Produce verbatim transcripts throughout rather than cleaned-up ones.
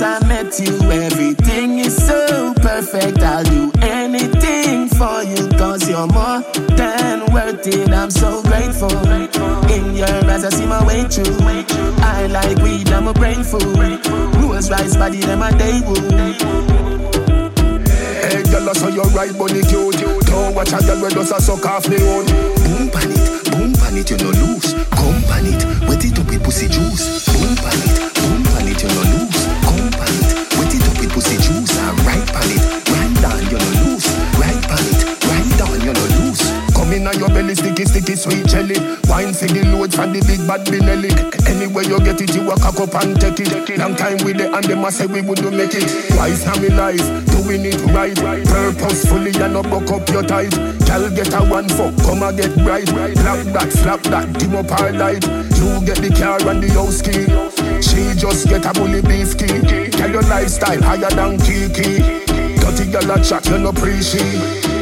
I met you, everything is so perfect. I'll do anything for you, cause you're more than worth it. I'm so grateful. In your eyes I see my way through. I like weed, I'm a brain food. Rules rice body, them a day woo. Hey girl, I saw your right body cute. Don't watch a girl where does a suck off me own. Boom pan it, boom pan it, you no lose. Come pan it, wet it up with pussy juice. Boom pan it, boom pan it, you no lose. Come pan it, wet it up with pussy juice. And right pan it, right down, you no lose. Right pan it, right down, you no lose. Come in on your belly, sticky, sticky, sweet jelly. Wine for the load from the big bad Benelli. Anywhere you get it, you walk up and take it. Long time with it and them a say we wouldn't make it. Wise now me life, doing it right. Purposefully and not buck up your tight. Girl get a one fuck, come and get bright. Slap that, slap that, dim up our light. You get the car and the house key. She just get a bully beef key. Tell your lifestyle higher than Kiki. Dirty girl a chat, you no appreciate.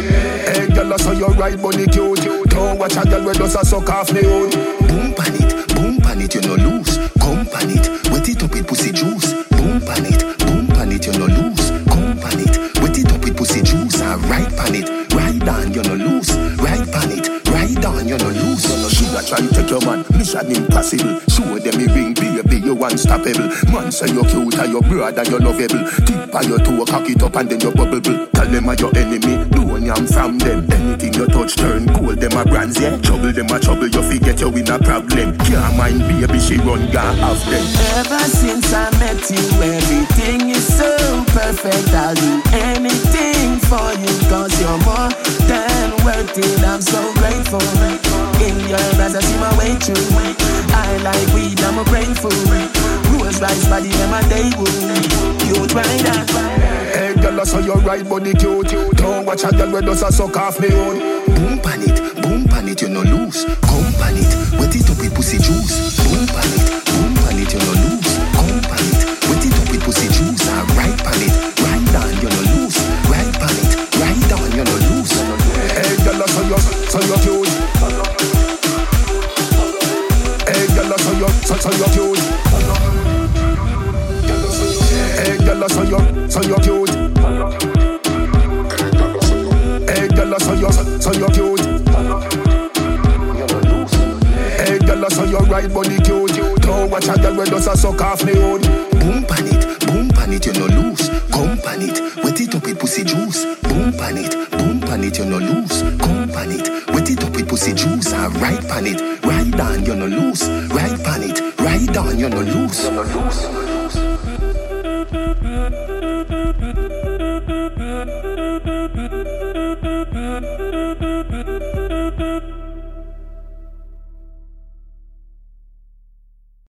Hey girl, I saw your right body cute. Don't watch a girl where does a suck off me own. Boom pan it, boom pan it, you no lose. Come pan it, wet it up with pussy juice. Boom pan it, boom pan it, you no lose. Come pan it, wet it up with pussy juice. And right pan it, right down, you no lose. Right pan it, right down, you no lose. You no shoulda try take your man, mission impossible. Show them me ring, baby, you unstoppable. Man say you cute, and your brother you lovable. Tip on your toe, cock it up and then you bubble. Tell them are your enemy, don't yam from them. Anything you touch turn gold, them a brands, yeah. Trouble them a trouble, you forget you in a problem. Can't mind baby, she run gone off them. Ever since I met you, everything is so perfect. I'll do anything for you, cause you're more than worth it. I'm so grateful. In your eyes I see my way through. I like weed, I'm a brain food. Rules rice body, them a day woo. You try that. Hey girl, I saw your right body cute. Don't watch a girl where does a suck off me own. Boom pan it, boom pan it, you no lose. Come pan it, wet it up with pussy juice. Boom pan it, boom pan it, you no lose. Come pan it, wet it up with pussy juice. And right pan it, right down, you no lose. Right pan it, right down, you no lose. Hey girl, I saw your, saw your cute. Hey girl, I saw your, saw, saw your cute. Hey girl, I saw your, saw your cute. Hey girl, I saw your, saw your cute. Hey girl, I saw your right body cute. Don't watch a girl where does a suck off me own. Boom pan it, boom pan it, you no lose. Come pan it, wet it up with pussy juice. Boom pan it, boom pan it, you no lose. Come pan it, wet it up with pussy juice. And right pan it, right down, you no lose. Right pan it, right down, you no lose. You no lose.